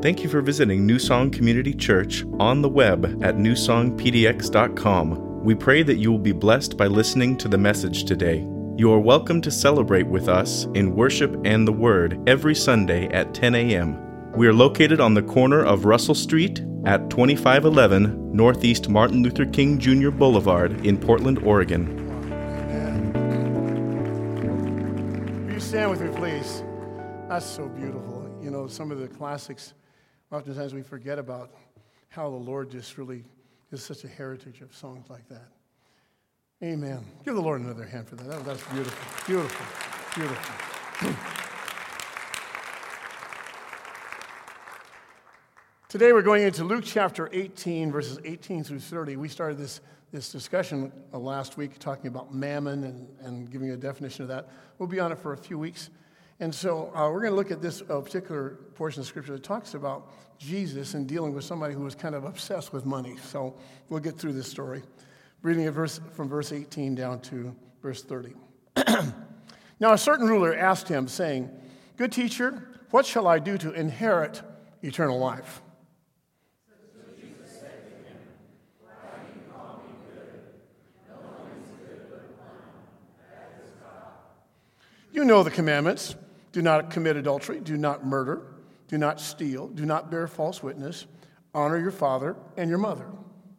Thank you for visiting New Song Community Church on the web at newsongpdx.com. We pray that you will be blessed by listening to the message today. You are welcome to celebrate with us in worship and the Word every Sunday at 10 a.m. We are located on the corner of Russell Street at 2511 Northeast Martin Luther King Jr. Boulevard in Portland, Oregon. Will you stand with me, please? That's so beautiful. You know, some of the classics, oftentimes we forget about how the Lord just really is such a heritage of songs like that. Amen. Give the Lord another hand for that. That's beautiful. Beautiful. Beautiful. Today we're going into Luke chapter 18, verses 18 through 30. We started this discussion last week talking about mammon and giving a definition of that. We'll be on it for a few weeks. And so we're going to look at this particular portion of Scripture that talks about Jesus and dealing with somebody who was kind of obsessed with money. So we'll get through this story, reading a verse from verse 18 down to verse 30. Now a certain ruler asked him, saying, "Good teacher, what shall I do to inherit eternal life?" You know the commandments. Do not commit adultery. Do not murder. Do not steal. Do not bear false witness. Honor your father and your mother.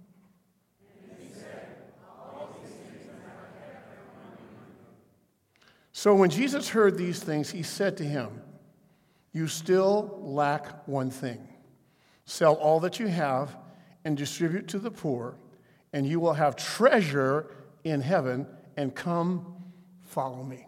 So when Jesus heard these things, he said to him, "You still lack one thing. Sell all that you have and distribute to the poor, and you will have treasure in heaven, and come follow me."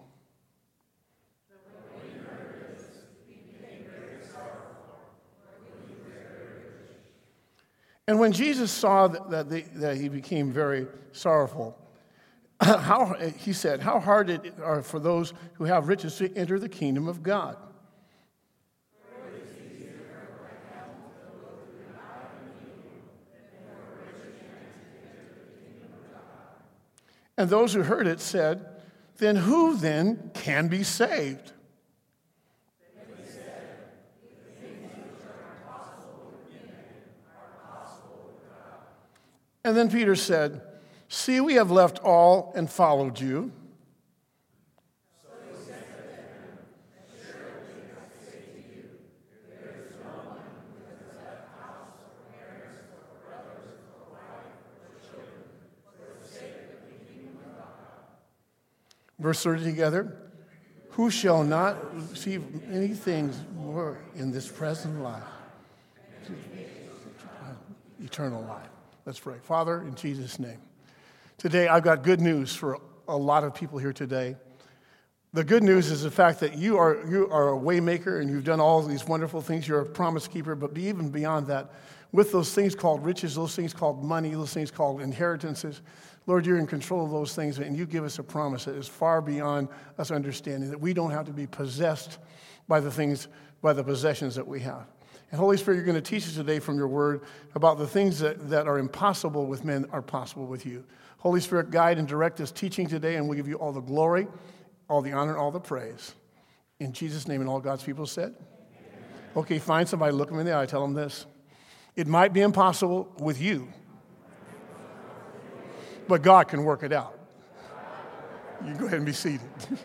And when Jesus saw that he became very sorrowful, he said, "How hard it are for those who have riches to enter the kingdom of God." And those who heard it said, "Then who then can be saved?" And then Peter said, "See, we have left all and followed you." Verse 30 together. Who shall not receive anything more in this present life? Eternal life. Let's pray. Father, in Jesus' name, today I've got good news for a lot of people here today. The good news is the fact that you are a way maker and you've done all these wonderful things. You're a promise keeper, but even beyond that, with those things called riches, those things called money, those things called inheritances, Lord, you're in control of those things, and you give us a promise that is far beyond us understanding, that we don't have to be possessed by the things, by the possessions that we have. And Holy Spirit, you're going to teach us today from your word about the things that are impossible with men are possible with you. Holy Spirit, guide and direct this teaching today, and we'll give you all the glory, all the honor, and all the praise. In Jesus' name, and all God's people said? Amen. Okay, find somebody, look them in the eye, tell them this. It might be impossible with you, but God can work it out. You can go ahead and be seated.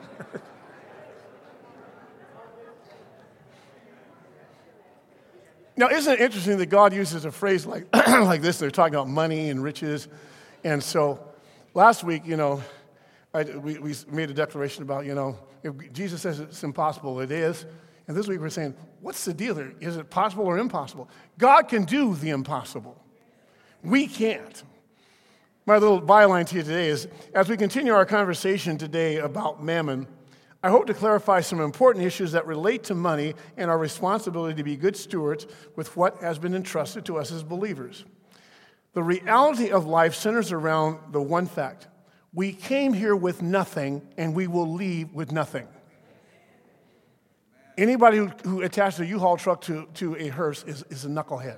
Now, isn't it interesting that God uses a phrase like like this? They're talking about money and riches. And so last week, we made a declaration about, if Jesus says it's impossible, it is. And this week we're saying, what's the deal there? Is it possible or impossible? God can do the impossible. We can't. My little byline to you today is, as we continue our conversation today about mammon, I hope to clarify some important issues that relate to money and our responsibility to be good stewards with what has been entrusted to us as believers. The reality of life centers around the one fact: we came here with nothing, and we will leave with nothing. Anybody who attached a U-Haul truck to a hearse is a knucklehead.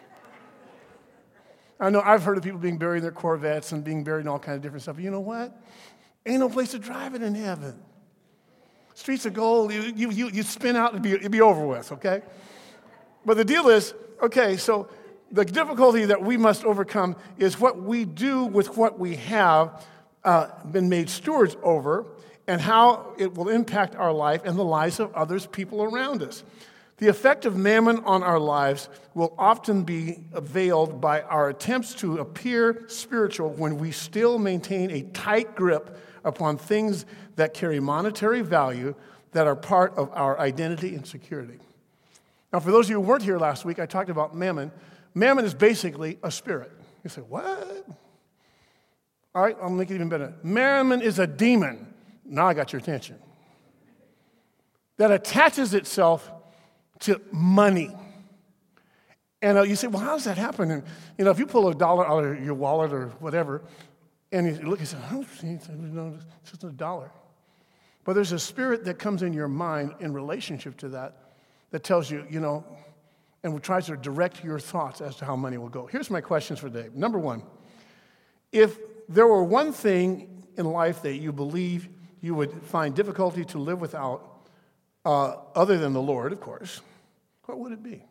I know I've heard of people being buried in their Corvettes and being buried in all kinds of different stuff. But you know what? Ain't no place to drive it in heaven. Streets of gold, you spin out, it'd be over with, okay? But the deal is, okay, so the difficulty that we must overcome is what we do with what we have been made stewards over and how it will impact our life and the lives of others, people around us. The effect of mammon on our lives will often be veiled by our attempts to appear spiritual when we still maintain a tight grip upon things that carry monetary value that are part of our identity and security. Now, for those of you who weren't here last week, I talked about mammon. Mammon is basically a spirit. You say, what? All right, I'll make it even better. Mammon is a demon. Now I got your attention. That attaches itself to money. And you say, well, how does that happen? And, if you pull $1 out of your wallet or whatever, and you look and say, oh, it's just $1. But there's a spirit that comes in your mind in relationship to that tells you, and tries to direct your thoughts as to how money will go. Here's my questions for today. Number one, if there were one thing in life that you believe you would find difficulty to live without, other than the Lord, of course, what would it be?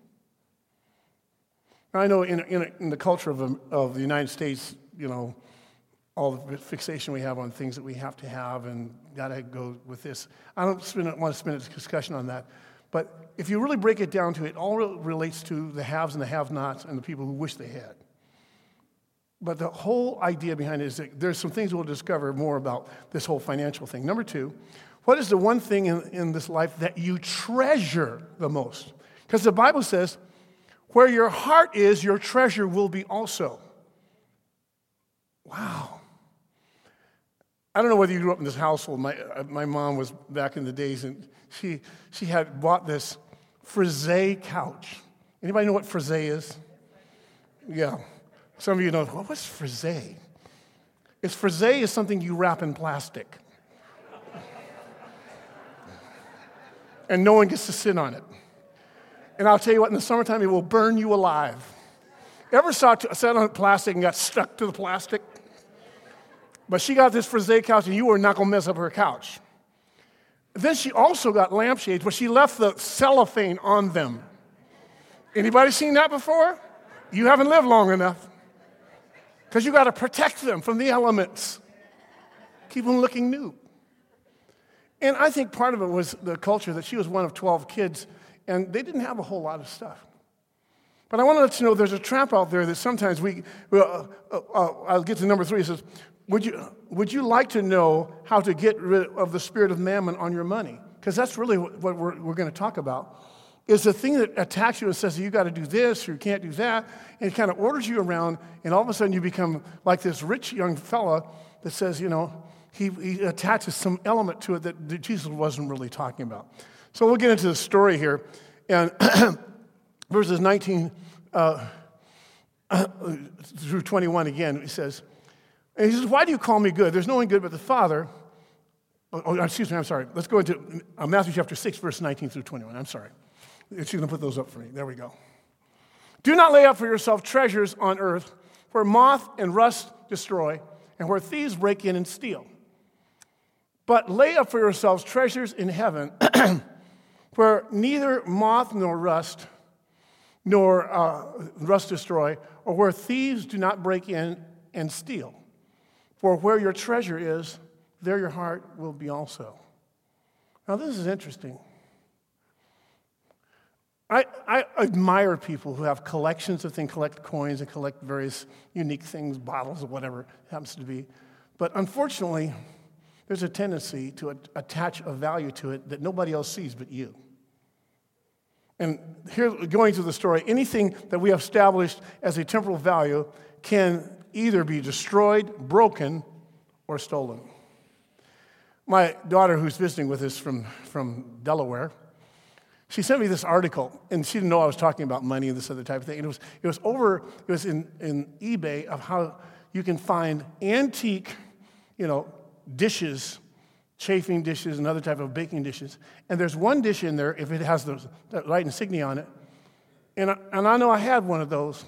I know in the culture of the United States, all the fixation we have on things that we have to have and got to go with this. I don't want to spend a discussion on that. But if you really break it down to it, all relates to the haves and the have-nots and the people who wish they had. But the whole idea behind it is that there's some things we'll discover more about this whole financial thing. Number two, what is the one thing in this life that you treasure the most? Because the Bible says, where your heart is, your treasure will be also. Wow. I don't know whether you grew up in this household. My mom was back in the days, and she had bought this Frise couch. Anybody know what Frise is? Yeah. Some of you know, well, what's Frise? Frise is something you wrap in plastic. And no one gets to sit on it. And I'll tell you what, in the summertime, it will burn you alive. Ever sat on plastic and got stuck to the plastic? But she got this Frise couch, and you were not going to mess up her couch. Then she also got lampshades, but she left the cellophane on them. Anybody seen that before? You haven't lived long enough. Because you got to protect them from the elements. Keep them looking new. And I think part of it was the culture that she was one of 12 kids, and they didn't have a whole lot of stuff. But I want to let you know there's a trap out there that sometimes I'll get to number 3. It says, would you like to know how to get rid of the spirit of mammon on your money? Because that's really what we're going to talk about. Is the thing that attacks you and says you got to do this or you can't do that, and it kind of orders you around, and all of a sudden you become like this rich young fella that says, he attaches some element to it that Jesus wasn't really talking about. So we'll get into the story here, and verses 19 through 21 again, he says, why do you call me good? There's no one good but the Father. Excuse me, I'm sorry. Let's go into Matthew chapter 6, verse 19 through 21. I'm sorry. She's going to put those up for me. There we go. Do not lay up for yourself treasures on earth where moth and rust destroy and where thieves break in and steal. But lay up for yourselves treasures in heaven where neither moth nor rust destroy, or where thieves do not break in and steal. For where your treasure is, there your heart will be also. Now this is interesting. I admire people who have collections of things, collect coins and collect various unique things, bottles or whatever it happens to be. But unfortunately, there's a tendency to attach a value to it that nobody else sees but you. And here, going through the story, anything that we have established as a temporal value can either be destroyed, broken, or stolen. My daughter, who's visiting with us from Delaware, she sent me this article, and she didn't know I was talking about money and this other type of thing. And it was in eBay of how you can find antique, dishes, chafing dishes and other type of baking dishes. And there's one dish in there, if it has the right insignia on it, and I know I had one of those.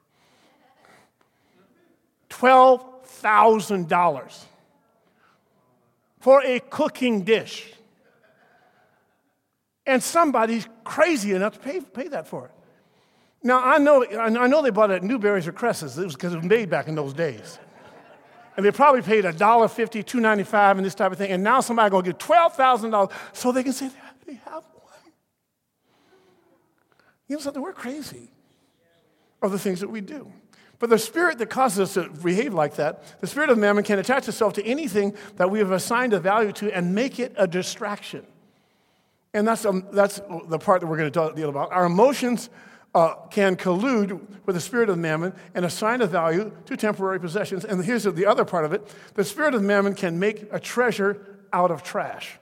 $12,000 for a cooking dish. And somebody's crazy enough to pay that for it. Now, I know they bought it at Newberry's or Cress's. It was because it was made back in those days. And they probably paid $1.50, $2.95, and this type of thing. And now somebody's going to give $12,000 so they can say they have one. You know something? We're crazy of the things that we do. But the spirit that causes us to behave like that, the spirit of mammon can attach itself to anything that we have assigned a value to and make it a distraction. And that's the part that we're going to deal about. Our emotions can collude with the spirit of mammon and assign a value to temporary possessions. And here's the other part of it. The spirit of mammon can make a treasure out of trash.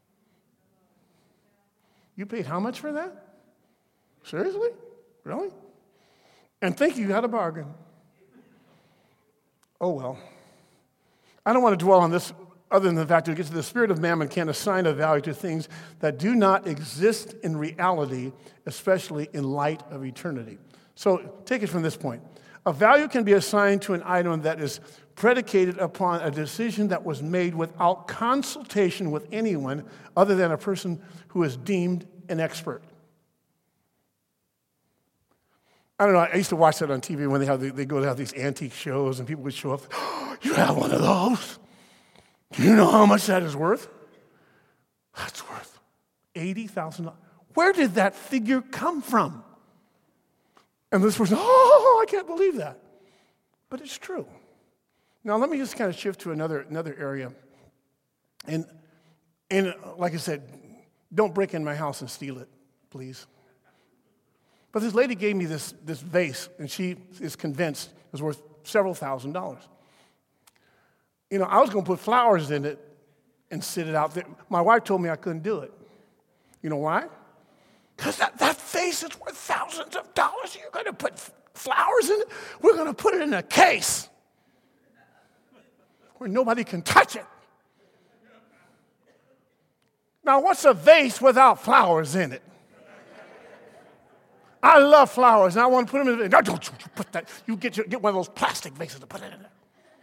You paid how much for that? Seriously? Really? And think you got a bargain. Oh, well. I don't want to dwell on this other than the fact that it gets to the spirit of mammon can assign a value to things that do not exist in reality, especially in light of eternity. So take it from this point. A value can be assigned to an item that is predicated upon a decision that was made without consultation with anyone other than a person who is deemed an expert. I don't know, I used to watch that on TV when they go to have these antique shows and people would show up. Oh, you have one of those? Do you know how much that is worth? That's worth $80,000. Where did that figure come from? And this person, oh, I can't believe that. But it's true. Now, let me just kind of shift to another area. And like I said, don't break in my house and steal it, please. But this lady gave me this vase, and she is convinced it was worth several $1,000s. You know, I was going to put flowers in it and sit it out there. My wife told me I couldn't do it. You know why? Because that vase is worth thousands of dollars. You're going to put flowers in it? We're going to put it in a case where nobody can touch it. Now, what's a vase without flowers in it? I love flowers, and I want to put them in it. No, don't you put that. You get one of those plastic vases to put it in there.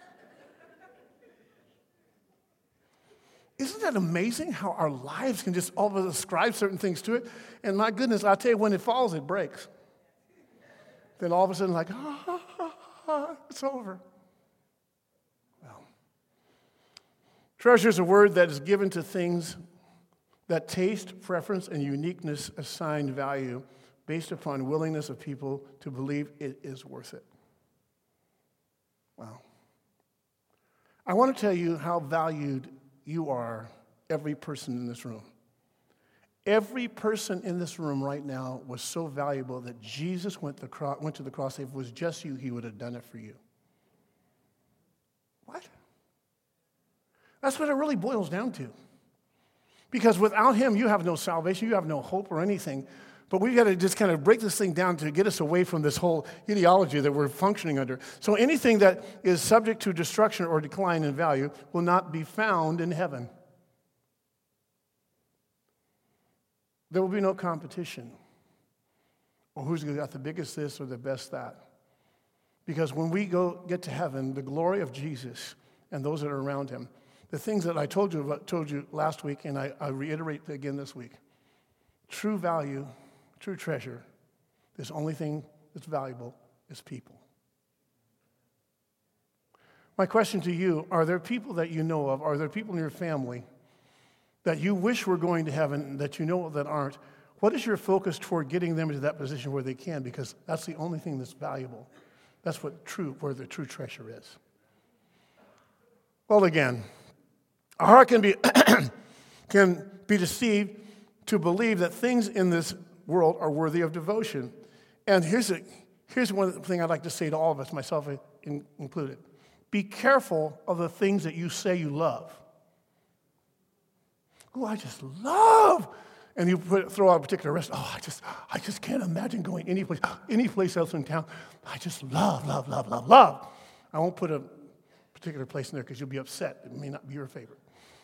Isn't that amazing how our lives can just all of us ascribe certain things to it? And my goodness, I'll tell you, when it falls, it breaks. Then all of a sudden, like, it's over. Well, treasure is a word that is given to things that taste, preference, and uniqueness assign value based upon willingness of people to believe it is worth it. Wow. I want to tell you how valued you are, every person in this room. Every person in this room right now was so valuable that Jesus went to the cross. If it was just you, he would have done it for you. What? That's what it really boils down to. Because without him, you have no salvation, you have no hope or anything. But we've got to just kind of break this thing down to get us away from this whole ideology that we're functioning under. So anything that is subject to destruction or decline in value will not be found in heaven. There will be no competition. Or who's got the biggest this or the best that. Because when we get to heaven, the glory of Jesus and those that are around him, the things that I told you last week, and I reiterate again this week, true value, true treasure, this only thing that's valuable is people. My question to you, are there people that you know of, are there people in your family that you wish were going to heaven that you know that aren't? What is your focus toward getting them into that position where they can? Because that's the only thing that's valuable. That's where the true treasure is. Well, again, our heart can be deceived to believe that things in this world are worthy of devotion. And here's one thing I'd like to say to all of us, myself included. Be careful of the things that you say you love. Oh, I just love, and you throw out a particular restaurant. Oh, I just can't imagine going any place else in town. I just love. I won't put a particular place in there because you'll be upset. It may not be your favorite.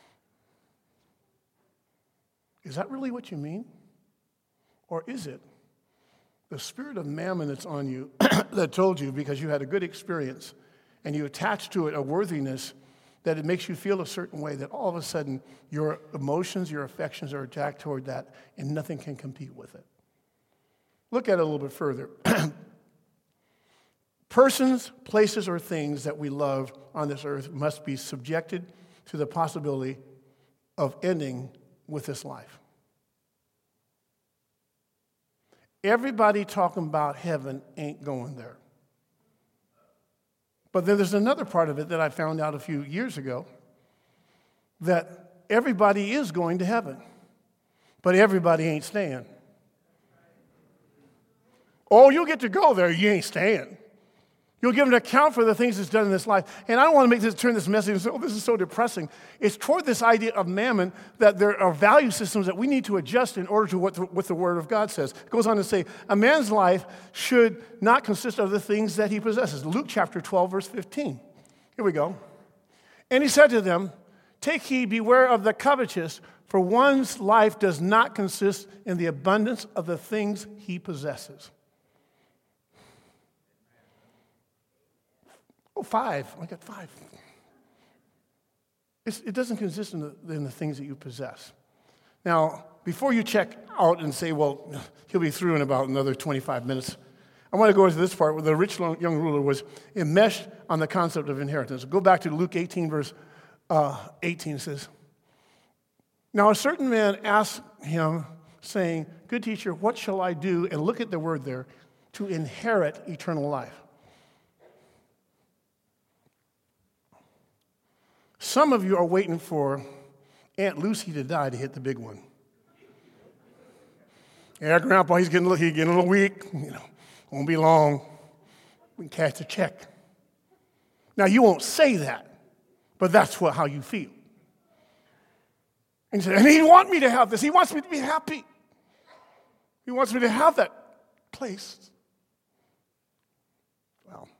Is that really what you mean? Or is it the spirit of mammon that's on you that told you because you had a good experience and you attached to it a worthiness that it makes you feel a certain way that all of a sudden your emotions, your affections are attacked toward that and nothing can compete with it? Look at it a little bit further. Persons, places, or things that we love on this earth must be subjected to the possibility of ending with this life. Everybody talking about heaven ain't going there. But then there's another part of it that I found out a few years ago, that everybody is going to heaven, but everybody ain't staying. Oh, you'll get to go there, you ain't staying. You'll give an account for the things that's done in this life. And I don't want to turn this message and say, oh, this is so depressing. It's toward this idea of mammon that there are value systems that we need to adjust in order to what the Word of God says. It goes on to say, a man's life should not consist of the things that he possesses. Luke chapter 12, verse 15. Here we go. And he said to them, take heed, beware of the covetous, for one's life does not consist in the abundance of the things he possesses. Oh, 5. I got 5. It doesn't consist in the things that you possess. Now, before you check out and say, well, he'll be through in about another 25 minutes, I want to go into this part where the rich young ruler was enmeshed on the concept of inheritance. Go back to Luke 18, verse 18. It says, now a certain man asked him, saying, good teacher, what shall I do? And look at the word there, to inherit eternal life. Some of you are waiting for Aunt Lucy to die to hit the big one. Yeah, Grandpa, he's getting a little weak. Won't be long. We can cash the check. Now, you won't say that, but that's how you feel. And he said, and he wants me to have this. He wants me to be happy. He wants me to have that place. Well,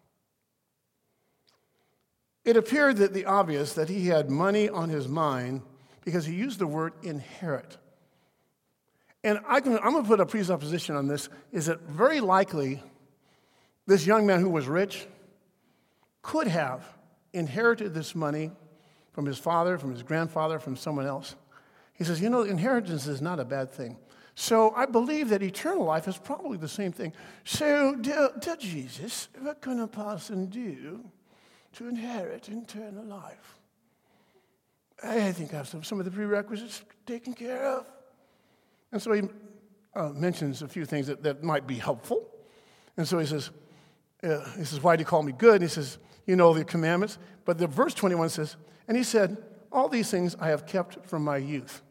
it appeared that the obvious that he had money on his mind because he used the word inherit. And I'm going to put a presupposition on this, is that very likely this young man who was rich could have inherited this money from his father, from his grandfather, from someone else. He says, inheritance is not a bad thing. So I believe that eternal life is probably the same thing. So, dear Jesus, what can a person do to inherit eternal life? I think I have some of the prerequisites taken care of. And so he mentions a few things that might be helpful. And so he says, why do you call me good? And he says, you know the commandments. But the verse 21 says, and he said, all these things I have kept from my youth.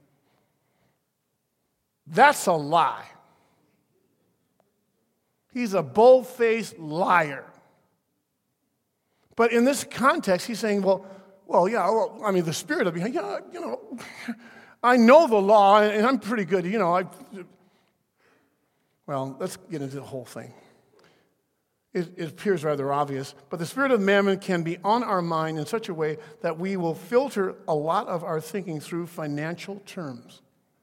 That's a lie. He's a bold-faced liar. But in this context, he's saying, the spirit of me, I know the law, and I'm pretty good, Well, let's get into the whole thing. It appears rather obvious, but the spirit of mammon can be on our mind in such a way that we will filter a lot of our thinking through financial terms.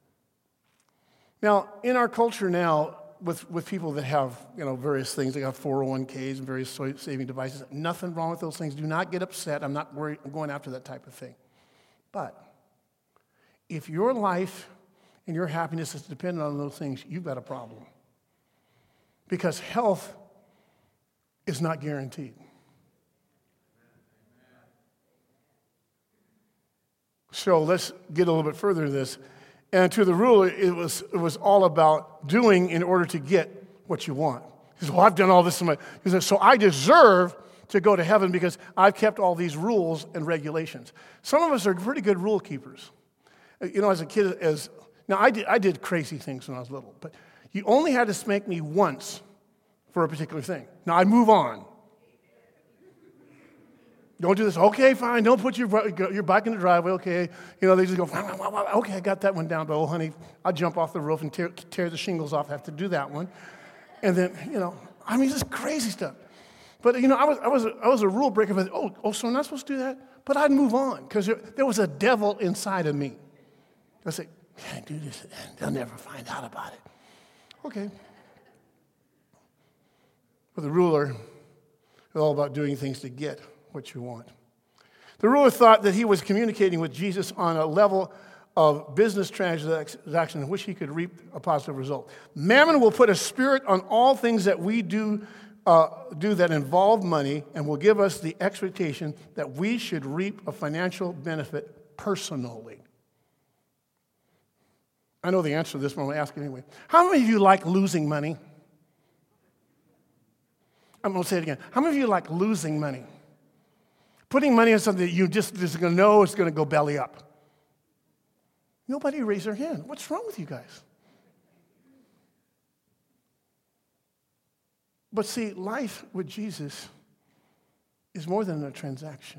Now, in our culture now, with people that have various things, they have 401ks and various saving devices, nothing wrong with those things. Do not get upset. I'm not worried. I'm going after that type of thing. But if your life and your happiness is dependent on those things, you've got a problem. Because health is not guaranteed. So let's get a little bit further into this. And to the ruler, it was all about doing in order to get what you want. He says, well, I've done all this. He says, so I deserve to go to heaven because I've kept all these rules and regulations. Some of us are pretty good rule keepers. As a kid, I did crazy things when I was little, but you only had to spank me once for a particular thing. Now, I'd move on. Don't do this. Okay, fine. Don't put your bike in the driveway. Okay. They just go, okay, I got that one down. But, oh, honey, I'll jump off the roof and tear the shingles off. I have to do that one. And then, just crazy stuff. But, I was a rule breaker. But, so I'm not supposed to do that? But I'd move on because there was a devil inside of me. I say, can't do this. They'll never find out about it. Okay. But the ruler is all about doing things to get what you want. The ruler thought that he was communicating with Jesus on a level of business transaction in which he could reap a positive result. Mammon will put a spirit on all things that we do that involve money, and will give us the expectation that we should reap a financial benefit personally. I know the answer to this, but I'm going to ask it anyway. How many of you like losing money? I'm going to say it again. How many of you like losing money? Putting money in something that you just going to know it's going to go belly up. Nobody raised their hand. What's wrong with you guys? But see, life with Jesus is more than a transaction.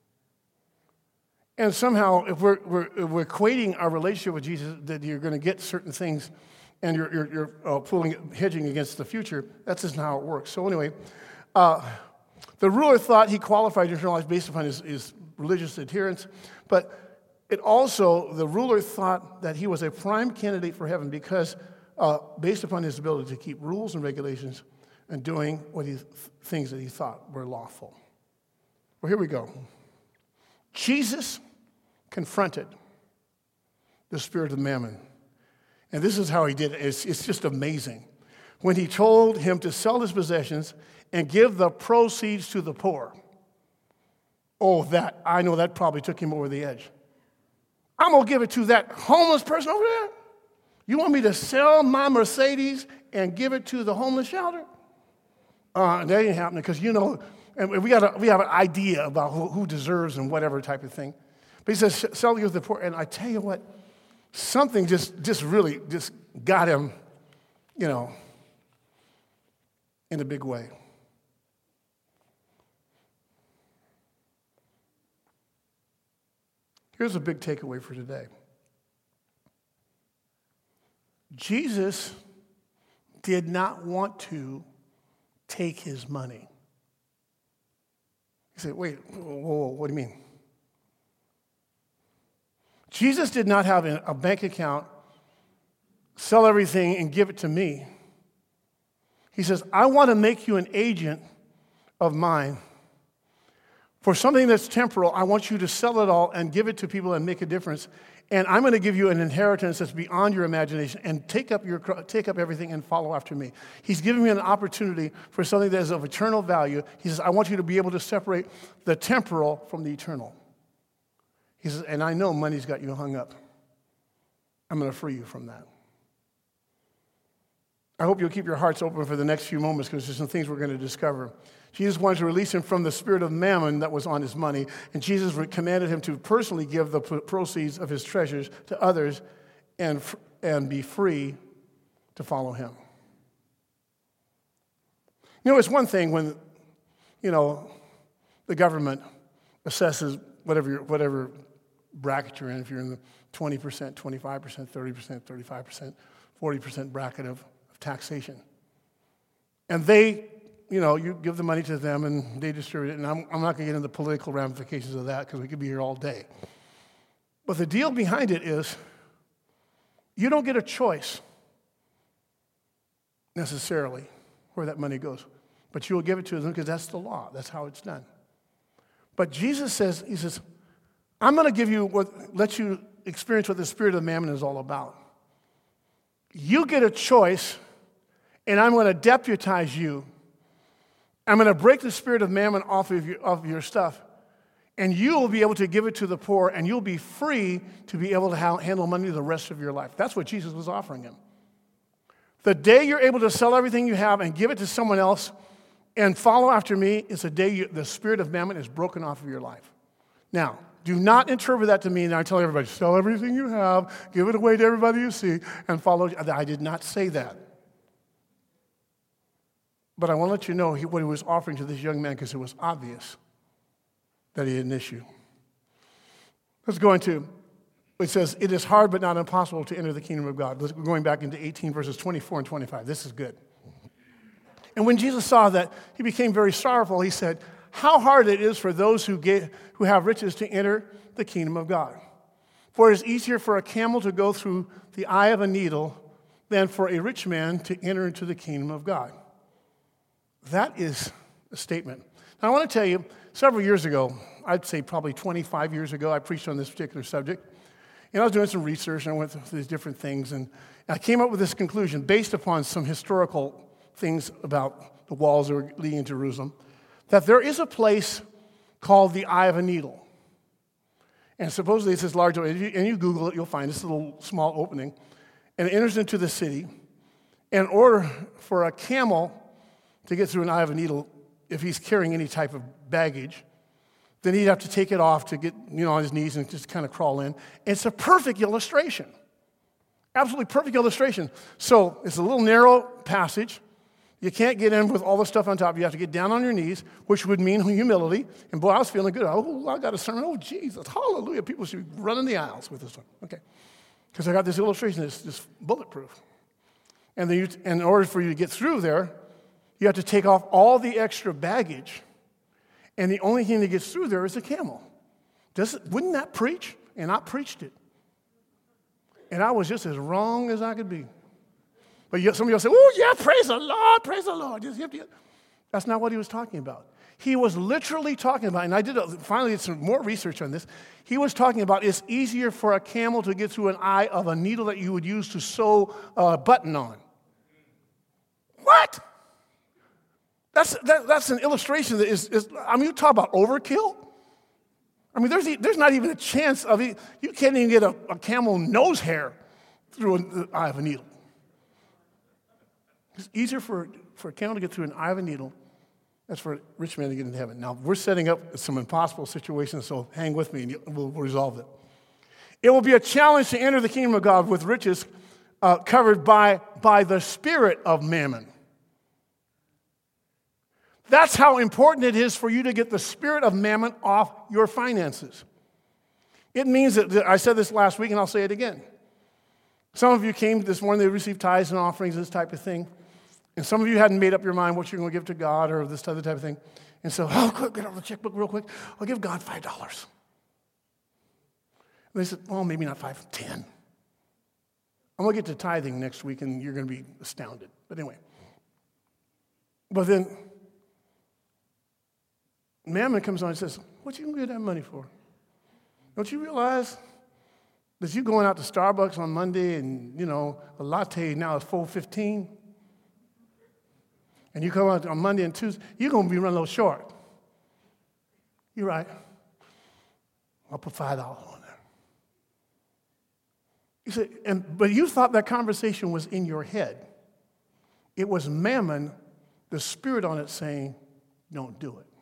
And somehow, if we're equating our relationship with Jesus, that you're going to get certain things, and you're hedging against the future, that's just not how it works. So anyway, the ruler thought he qualified eternal life based upon his religious adherence, but the ruler thought that he was a prime candidate for heaven because based upon his ability to keep rules and regulations and doing things that he thought were lawful. Well, here we go. Jesus confronted the spirit of mammon. And this is how he did it. It's just amazing. When he told him to sell his possessions and give the proceeds to the poor. Oh, I know that probably took him over the edge. I'm going to give it to that homeless person over there? You want me to sell my Mercedes and give it to the homeless shelter? That ain't happening because, and we have an idea about who deserves and whatever type of thing. But he says, sell you to the poor. And I tell you what, something just really got him, in a big way. Here's a big takeaway for today. Jesus did not want to take his money. You say, wait, whoa, what do you mean? Jesus did not have a bank account, sell everything, and give it to me. He says, I want to make you an agent of mine. For something that's temporal, I want you to sell it all and give it to people and make a difference. And I'm going to give you an inheritance that's beyond your imagination and take up everything and follow after me. He's giving me an opportunity for something that is of eternal value. He says, I want you to be able to separate the temporal from the eternal. He says, and I know money's got you hung up. I'm going to free you from that. I hope you'll keep your hearts open for the next few moments because there's some things we're going to discover. Jesus wanted to release him from the spirit of mammon that was on his money, and Jesus commanded him to personally give the proceeds of his treasures to others and be free to follow him. It's one thing when, the government assesses whatever bracket you're in, if you're in the 20%, 25%, 30%, 35%, 40% bracket of taxation. And they, you give the money to them and they distribute it. And I'm not going to get into the political ramifications of that because we could be here all day. But the deal behind it is you don't get a choice necessarily where that money goes. But you will give it to them because that's the law. That's how it's done. But Jesus says, he says, I'm going to give you let you experience what the spirit of mammon is all about. You get a choice, and I'm going to deputize you. I'm going to break the spirit of mammon off of your stuff, and you will be able to give it to the poor, and you'll be free to be able to handle money the rest of your life. That's what Jesus was offering him. The day you're able to sell everything you have and give it to someone else and follow after me is the day the spirit of mammon is broken off of your life. Now, do not interpret that to mean that I tell everybody, sell everything you have, give it away to everybody you see, and follow. I did not say that. But I want to let you know what he was offering to this young man because it was obvious that he had an issue. Let's go into, it says, it is hard but not impossible to enter the kingdom of God. We're going back into 18 verses 24 and 25. This is good. And when Jesus saw that, he became very sorrowful. He said, how hard it is for those who have riches to enter the kingdom of God. For it is easier for a camel to go through the eye of a needle than for a rich man to enter into the kingdom of God. That is a statement. Now, I want to tell you, several years ago, I'd say probably 25 years ago, I preached on this particular subject. And I was doing some research, and I went through these different things, and I came up with this conclusion based upon some historical things about the walls that were leading into Jerusalem, that there is a place called the Eye of a Needle. And supposedly it's this large, and you Google it, you'll find this little small opening, and it enters into the city. And in order for a camel to get through an eye of a needle, if he's carrying any type of baggage, then he'd have to take it off to get, on his knees and just kind of crawl in. It's a perfect illustration. Absolutely perfect illustration. So it's a little narrow passage. You can't get in with all the stuff on top. You have to get down on your knees, which would mean humility. And boy, I was feeling good. Oh, I got a sermon. Oh, Jesus, hallelujah. People should be running the aisles with this one. Okay. Because I got this illustration that's just bulletproof. And then in order for you to get through there, you have to take off all the extra baggage. And the only thing that gets through there is a camel. Wouldn't that preach? And I preached it. And I was just as wrong as I could be. But some of you will say, oh, yeah, praise the Lord, praise the Lord. That's not what he was talking about. He was literally talking about, and I finally did some more research on this. He was talking about it's easier for a camel to get through an eye of a needle that you would use to sew a button on. What? That's an illustration that is you talk about overkill. There's not even a chance of it. You can't even get a camel nose hair through an eye of a needle. It's easier for a camel to get through an eye of a needle than for a rich man to get into heaven. Now, we're setting up some impossible situations, so hang with me and we'll resolve it. It will be a challenge to enter the kingdom of God with riches covered by the spirit of mammon. That's how important it is for you to get the spirit of mammon off your finances. It means that, I said this last week and I'll say it again. Some of you came this morning, they received tithes and offerings, this type of thing. And some of you hadn't made up your mind what you're going to give to God or this other type of thing. And so, quick, get out the checkbook real quick. I'll give God $5. And they said, well, maybe not 5, 10. I'm going to get to tithing next week and you're going to be astounded. But anyway. But then, Mammon comes on and says, what you going to get that money for? Don't you realize that you going out to Starbucks on Monday and, a latte now is $4.15? And you come out on Monday and Tuesday, you're going to be running a little short. You're right. I'll put $5 on there. You say, but you thought that conversation was in your head. It was Mammon, the spirit on it saying, don't do it.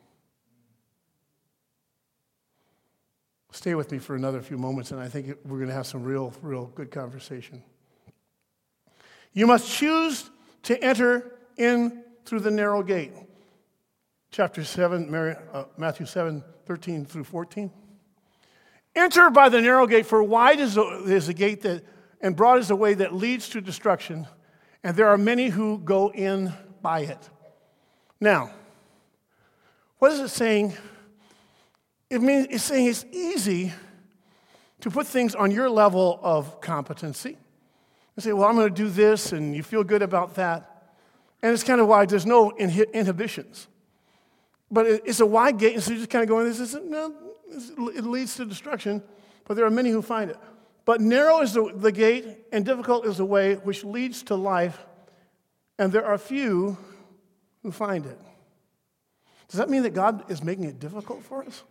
Stay with me for another few moments, and I think we're going to have some real good conversation. You must choose to enter in through the narrow gate. Chapter 7, Matthew 7, 13 through 14. Enter by the narrow gate, for wide is the gate and broad is the way that leads to destruction, and there are many who go in by it. Now, what is it saying? It's saying it's easy to put things on your level of competency. You say, well, I'm going to do this, and you feel good about that. And it's kind of wide. There's no inhibitions. But it's a wide gate, and so you just kind of go in this. It leads to destruction, but there are many who find it. But narrow is the gate, and difficult is the way which leads to life, and there are few who find it. Does that mean that God is making it difficult for us?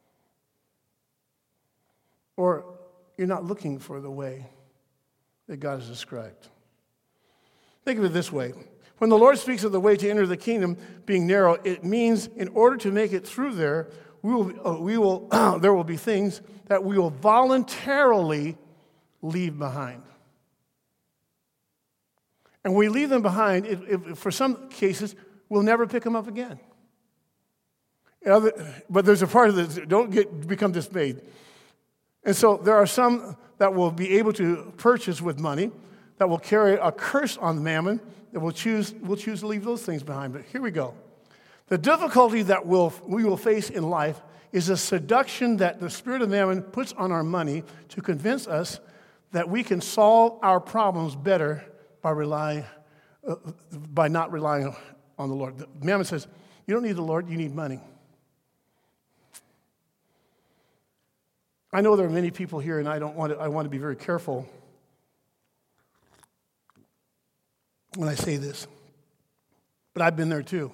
Or you're not looking for the way that God has described? Think of it this way. When the Lord speaks of the way to enter the kingdom being narrow, it means in order to make it through there, there will be things that we will voluntarily leave behind. And when we leave them behind, if for some cases, we'll never pick them up again. But there's a part of this, don't become dismayed. And so there are some that will be able to purchase with money, that will carry a curse on Mammon, that we'll choose to leave those things behind. But here we go. The difficulty that we will face in life is a seduction that the spirit of Mammon puts on our money to convince us that we can solve our problems better by not relying on the Lord. Mammon says, you don't need the Lord, you need money. I know there are many people here, and I want to be very careful when I say this, but I've been there too.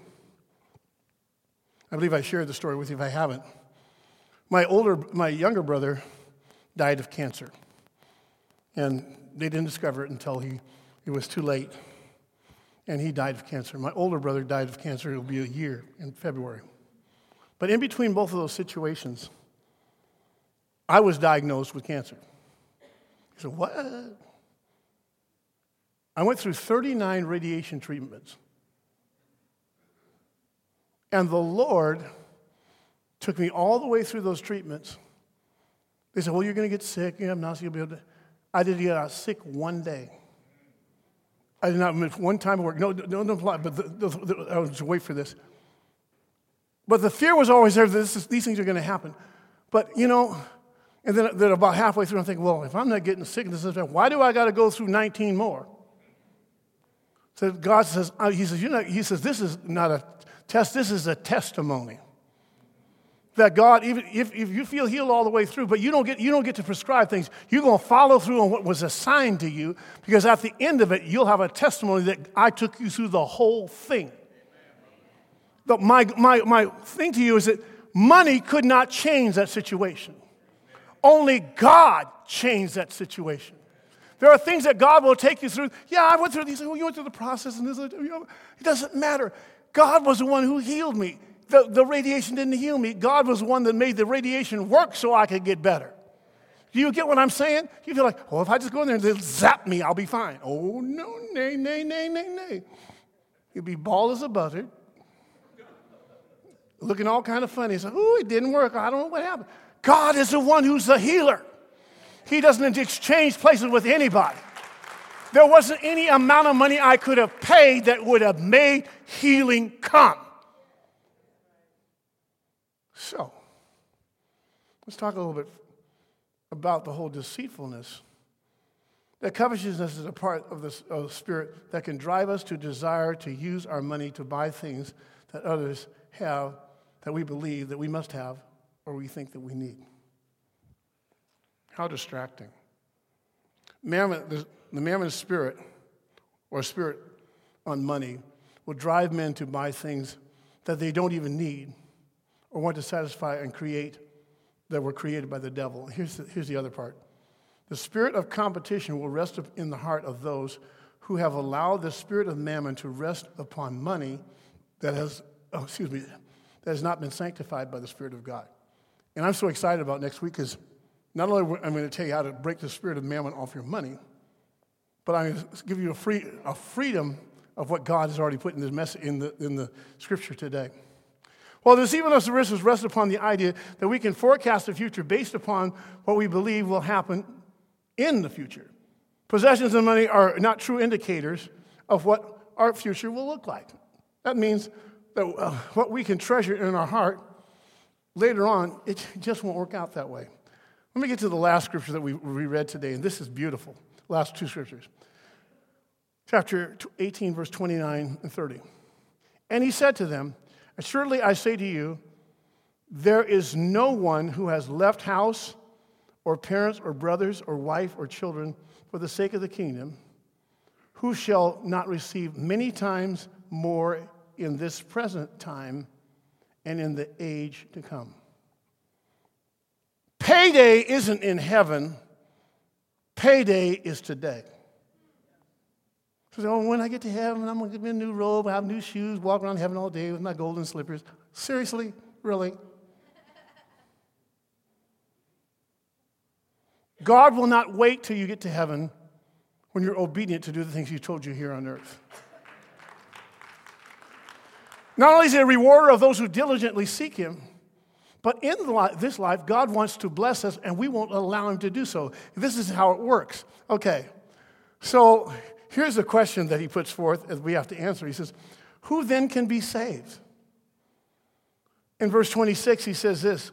I believe I shared the story with you if I haven't. My younger brother died of cancer, and they didn't discover it until it was too late, and he died of cancer. My older brother died of cancer. It'll be a year in February. But in between both of those situations, I was diagnosed with cancer. He said, what? I went through 39 radiation treatments. And the Lord took me all the way through those treatments. They said, well, you're going to get sick. You have nausea. You'll be able to. I didn't get out sick one day. I did not miss one time of work. No, but I was wait for this. But the fear was always there that these things are going to happen. But, and then about halfway through, I'm thinking, well, if I'm not getting sick, why do I got to go through 19 more? So God says, he says, this is not a test, this is a testimony. That God, even if you feel healed all the way through, but you don't get to prescribe things, you're going to follow through on what was assigned to you, because at the end of it, you'll have a testimony that I took you through the whole thing. But my thing to you is that money could not change that situation. Only God changed that situation. There are things that God will take you through. Yeah, I went through these. You went through the process, and this. It doesn't matter. God was the one who healed me. The radiation didn't heal me. God was the one that made the radiation work so I could get better. Do you get what I'm saying? You feel like, well, if I just go in there and they'll zap me, I'll be fine. Oh, no, nay. You'll be bald as a buzzard, looking all kind of funny. So, it didn't work. I don't know what happened. God is the one who's the healer. He doesn't exchange places with anybody. There wasn't any amount of money I could have paid that would have made healing come. So, let's talk a little bit about the whole deceitfulness. That covetousness is a part of the spirit that can drive us to desire to use our money to buy things that others have, that we believe that we must have, or we think that we need. How distracting. The mammon spirit, or spirit on money, will drive men to buy things that they don't even need or want to satisfy and create, that were created by the devil. Here's the other part. The spirit of competition will rest in the heart of those who have allowed the spirit of mammon to rest upon money that has not been sanctified by the Spirit of God. And I'm so excited about next week, because not only I'm going to tell you how to break the spirit of mammon off your money, but I'm going to give you a freedom of what God has already put in the Scripture today. Well, the deceitfulness of riches rests upon the idea that we can forecast the future based upon what we believe will happen in the future. Possessions and money are not true indicators of what our future will look like. That means that what we can treasure in our heart, later on, it just won't work out that way. Let me get to the last scripture that we read today, and this is beautiful. Last two scriptures. Chapter 18, verse 29 and 30. And he said to them, assuredly I say to you, there is no one who has left house or parents or brothers or wife or children for the sake of the kingdom, who shall not receive many times more in this present time and in the age to come. Payday isn't in heaven. Payday is today. So when I get to heaven, I'm going to get me a new robe, I have new shoes, walk around heaven all day with my golden slippers. Seriously? Really? God will not wait till you get to heaven when you're obedient to do the things He told you here on earth. Not only is He a rewarder of those who diligently seek Him, but in this life, God wants to bless us, and we won't allow Him to do so. This is how it works. Okay, so here's the question that He puts forth as we have to answer. He says, who then can be saved? In verse 26, He says this,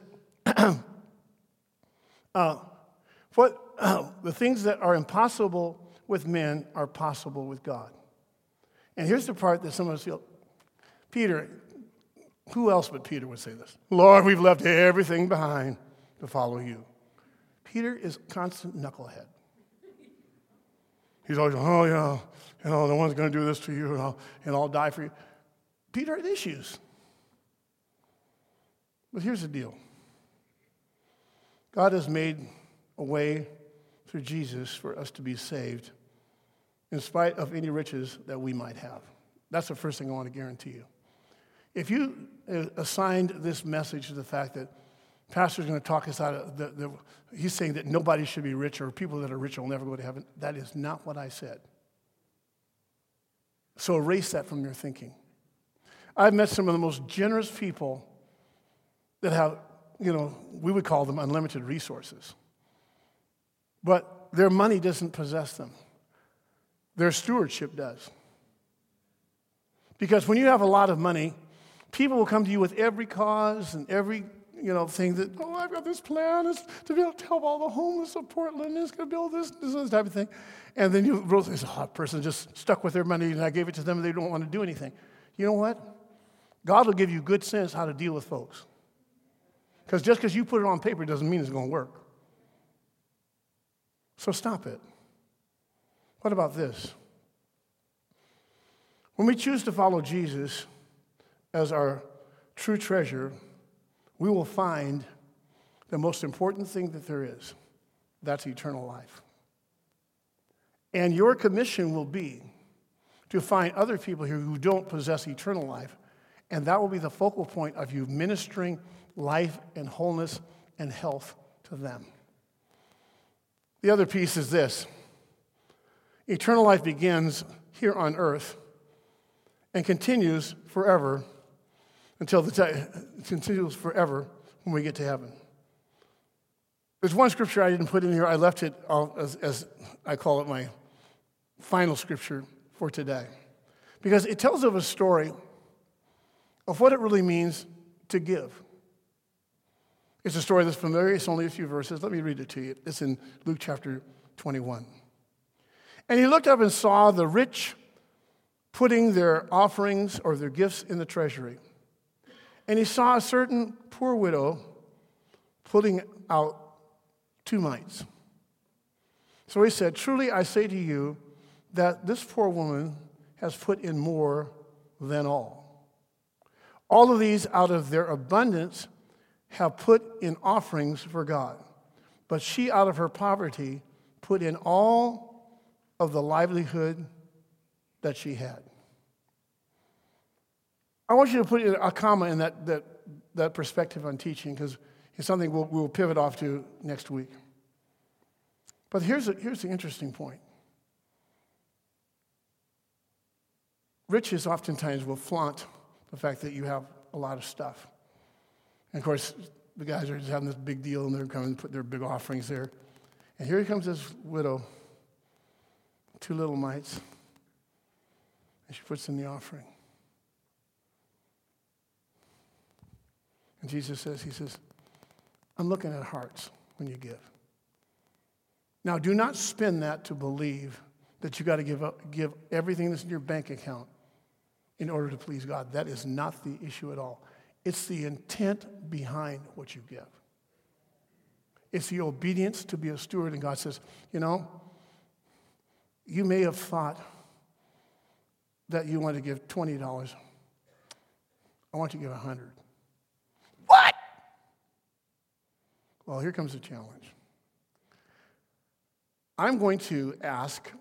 the things that are impossible with men are possible with God. And here's the part that some of us feel, Peter, who else but Peter would say this? Lord, we've left everything behind to follow you. Peter is constant knucklehead. He's always, oh yeah, no one's going to do this to you, and I'll die for you. Peter had issues. But here's the deal. God has made a way through Jesus for us to be saved in spite of any riches that we might have. That's the first thing I want to guarantee you. If you assigned this message to the fact that Pastor's going to talk us out of he's saying that nobody should be rich or people that are rich will never go to heaven, that is not what I said. So erase that from your thinking. I've met some of the most generous people that have, we would call them unlimited resources. But their money doesn't possess them. Their stewardship does. Because when you have a lot of money, people will come to you with every cause and every thing that, I've got this plan is to be able to help all the homeless of Portland, it's going to build this type of thing. And then you realize, this person just stuck with their money and I gave it to them and they don't want to do anything. You know what? God will give you good sense how to deal with folks. Because just because you put it on paper doesn't mean it's going to work. So stop it. What about this? When we choose to follow Jesus as our true treasure, we will find the most important thing that there is. That's eternal life. And your commission will be to find other people here who don't possess eternal life, and that will be the focal point of you ministering life and wholeness and health to them. The other piece is this. Eternal life begins here on earth and continues forever until continues forever when we get to heaven. There's one scripture I didn't put in here. I left it as I call it my final scripture for today. Because it tells of a story of what it really means to give. It's a story that's familiar. It's only a few verses. Let me read it to you. It's in Luke chapter 21. And he looked up and saw the rich putting their offerings or their gifts in the treasury. And he saw a certain poor widow putting out 2 mites. So he said, truly I say to you that this poor woman has put in more than all. All of these out of their abundance have put in offerings for God. But she out of her poverty put in all of the livelihood that she had. I want you to put a comma in that perspective on teaching, because it's something we'll pivot off to next week. But here's the interesting point. Riches oftentimes will flaunt the fact that you have a lot of stuff. And of course, the guys are just having this big deal, and they're coming and put their big offerings there. And here comes this widow, 2 little mites, and she puts in the offering. And Jesus says, I'm looking at hearts when you give. Now, do not spin that to believe that you got to give everything that's in your bank account in order to please God. That is not the issue at all. It's the intent behind what you give. It's the obedience to be a steward. And God says, you may have thought that you want to give $20. I want you to give $100. What? Well, here comes the challenge. I'm going to ask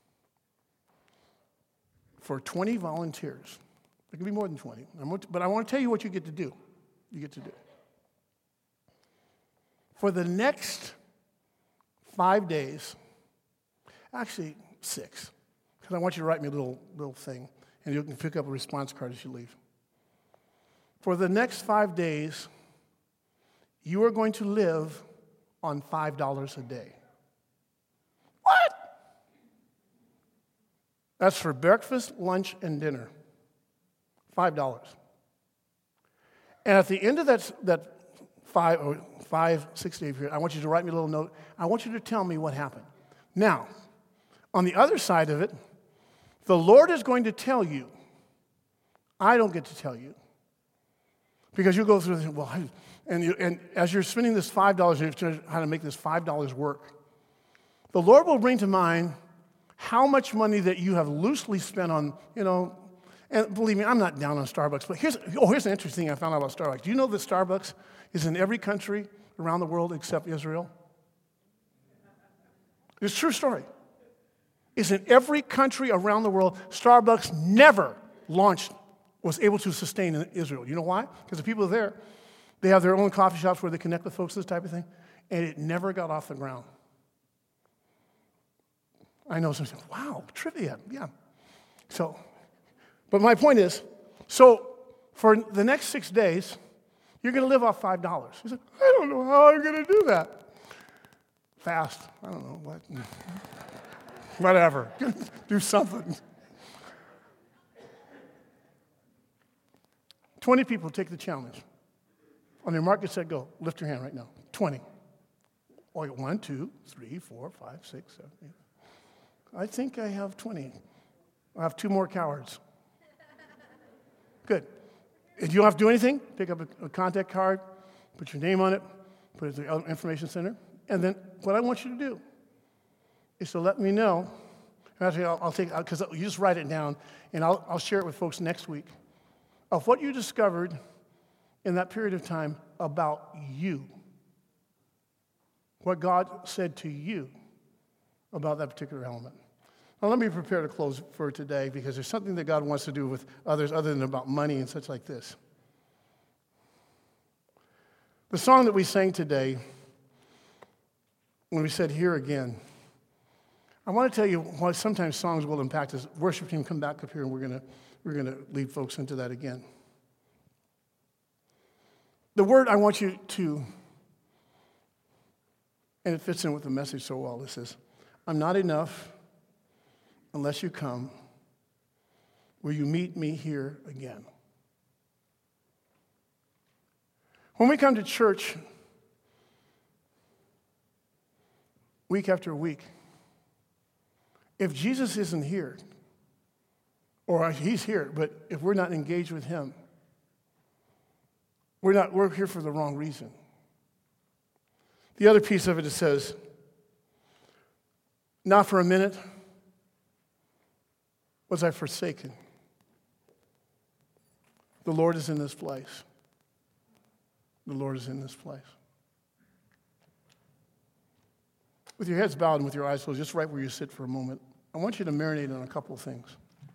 for 20 volunteers. There can be more than 20. But I want to tell you what you get to do. You get to do. For the next 5 days, actually 6, because I want you to write me a little thing, and you can pick up a response card as you leave. For the next 5 days, you are going to live on $5 a day. What? That's for breakfast, lunch, and dinner. $5. And at the end of that 6 day period, I want you to write me a little note. I want you to tell me what happened. Now, on the other side of it, the Lord is going to tell you. I don't get to tell you. Because you go through this, And as you're spending this $5, you're trying to make this $5 work, the Lord will bring to mind how much money that you have loosely spent on, and believe me, I'm not down on Starbucks, but here's an interesting thing I found out about Starbucks. Do you know that Starbucks is in every country around the world except Israel? It's a true story. It's in every country around the world. Starbucks never was able to sustain in Israel. You know why? Because the people there, they have their own coffee shops where they connect with folks, this type of thing, and it never got off the ground. I know some say, wow, trivia, yeah. But my point is, for the next 6 days, you're going to live off $5. He said, I don't know how I'm going to do that. Fast, I don't know what. Whatever, do something. 20 people take the challenge. On your mark, get set, go. Lift your hand right now. 20. 1, 2, 3, 4, 5, 6, 7, 8. I think I have 20. I have 2 more cowards. Good. If you don't have to do anything, pick up a contact card, put your name on it, put it at the information center, and then what I want you to do is to let me know. Actually, I'll take, because you just write it down, and I'll share it with folks next week, of what you discovered in that period of time about you. What God said to you about that particular element. Now, let me prepare to close for today, because there's something that God wants to do with others other than about money and such like this. The song that we sang today, when we said, "Here Again," I want to tell you why sometimes songs will impact us. Worship team, come back up here, and we're gonna lead folks into that again. The word I want you to, and it fits in with the message so well, it says, "I'm not enough unless you come. Will you meet me here again?" When we come to church week after week, if Jesus isn't here, or he's here, but if we're not engaged with him, we're here for the wrong reason. The other piece of it says, "Not for a minute was I forsaken." The Lord is in this place. The Lord is in this place. With your heads bowed and with your eyes closed, just right where you sit for a moment, I want you to marinate on a couple of things.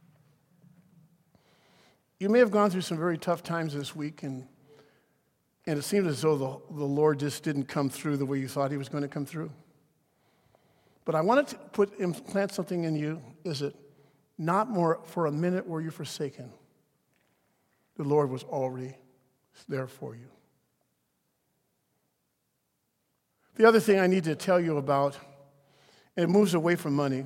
You may have gone through some very tough times this week, and it seemed as though the Lord just didn't come through the way you thought he was going to come through. But I wanted to implant something in you. Is it not more for a minute were you forsaken? The Lord was already there for you. The other thing I need to tell you about, and it moves away from money,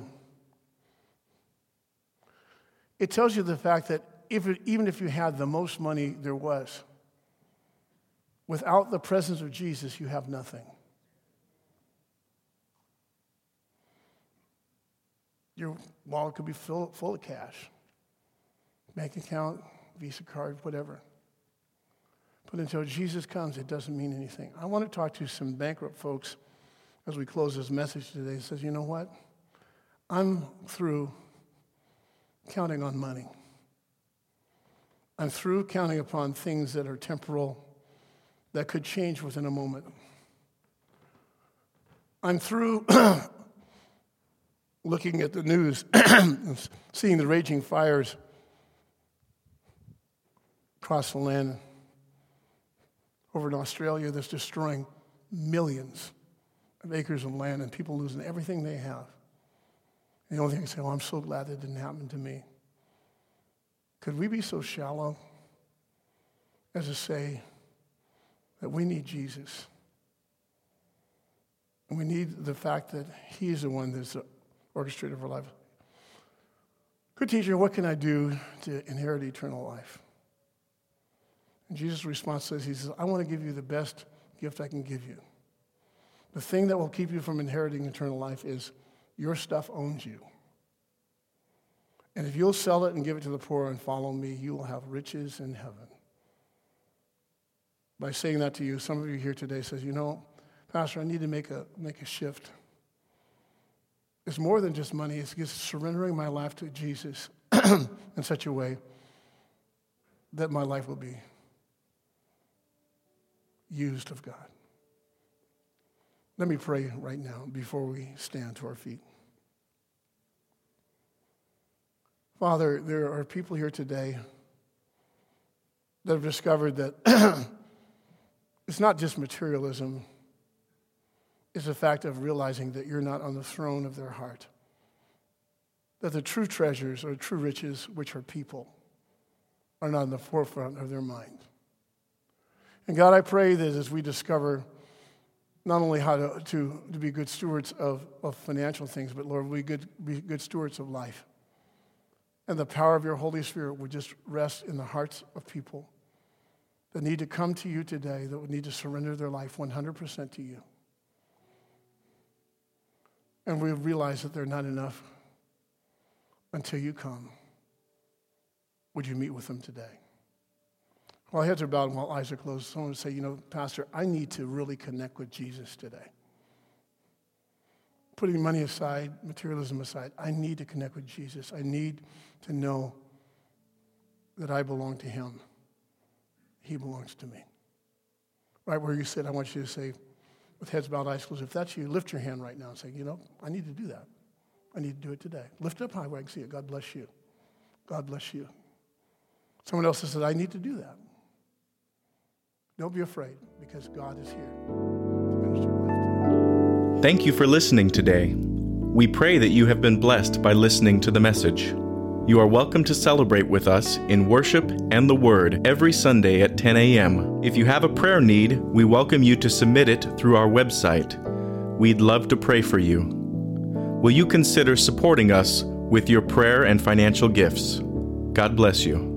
it tells you the fact that even if you had the most money there was, without the presence of Jesus, you have nothing. Your wallet could be full of cash, bank account, Visa card, whatever. But until Jesus comes, it doesn't mean anything. I want to talk to some bankrupt folks as we close this message today. It says, you know what? I'm through counting on money. I'm through counting upon things that are temporal, that could change within a moment. I'm through looking at the news, seeing the raging fires across the land over in Australia that's destroying millions of acres of land and people losing everything they have. And the only thing I say, I'm so glad that didn't happen to me. Could we be so shallow as to say that we need Jesus? And we need the fact that he's the one that's the orchestrator of our life. Good teacher, what can I do to inherit eternal life? And Jesus' response says, he says, I want to give you the best gift I can give you. The thing that will keep you from inheriting eternal life is your stuff owns you. And if you'll sell it and give it to the poor and follow me, you will have riches in heaven. by saying that to you, some of you here today says, you know, Pastor, I need to make a shift. It's more than just money. It's just surrendering my life to Jesus in such a way that my life will be used of God. Let me pray right now before we stand to our feet. Father, there are people here today that have discovered that it's not just materialism. It's a fact of realizing that you're not on the throne of their heart. That the true treasures or true riches, which are people, are not in the forefront of their mind. And God, I pray that as we discover not only how to be good stewards of financial things, but Lord, we be good stewards of life. And the power of your Holy Spirit would just rest in the hearts of people that need to come to you today, that would need to surrender their life 100% to you. And we realize that they're not enough until you come. Would you meet with them today? While heads are bowed and while eyes are closed, someone would say, you know, Pastor, I need to really connect with Jesus today. Putting money aside, materialism aside, I need to connect with Jesus. I need to know that I belong to him. He belongs to me. Right where you sit, I want you to say, with heads bowed, eyes closed, if that's you, lift your hand right now and say, you know, I need to do that. I need to do it today. Lift it up high where I can see it. God bless you. God bless you. Someone else has said, I need to do that. Don't be afraid, because God is here to minister life to you. Thank you for listening today. We pray that you have been blessed by listening to the message. You are welcome to celebrate with us in worship and the Word every Sunday at 10 a.m. If you have a prayer need, we welcome you to submit it through our website. We'd love to pray for you. Will you consider supporting us with your prayer and financial gifts? God bless you.